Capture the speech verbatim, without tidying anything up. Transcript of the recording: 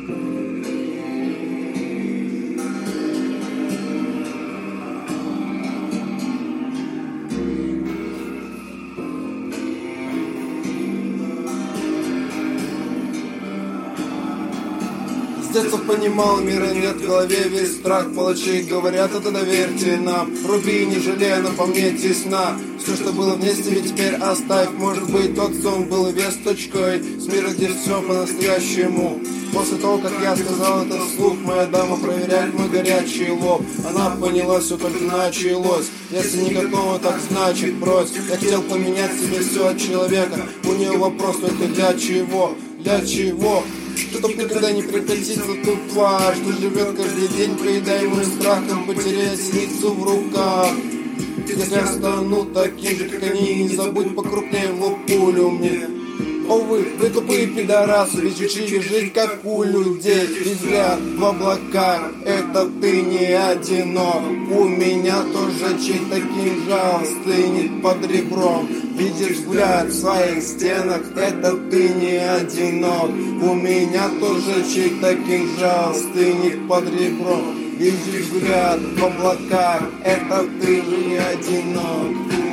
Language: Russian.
С детства понимал, мира нет в голове, весь страх палачей говорят, это доверьте нам. Руби, не жалея, но помните сна. Все, что было вместе, ведь теперь оставь. Может быть, тот сон был весточкой с мира, где все по-настоящему. После того, как я сказал это вслух, моя дама проверяет мой горячий лоб. Она поняла, все только началось. Если не готова, так значит брось. Я хотел поменять себе все от человека. У нее вопрос только для чего? Для чего? Чтоб никогда не прекратится тут тварь, что живет каждый день, поедаемый страхом потерять синицу в руках. Если я стану таким же, как они, не забудь покрупнее в лоб пулю мне. О вы, вы тупые пидорасы, ведь учили жить как у людей. Взгляд в облаках, это ты не одинок. У меня тоже чей-то кинжал стынет под ребром. Видишь взгляд в своих стенах, это ты не одинок. У меня тоже чей-то кинжал стынет под ребром. Видишь взгляд в облаках, это ты не одинок.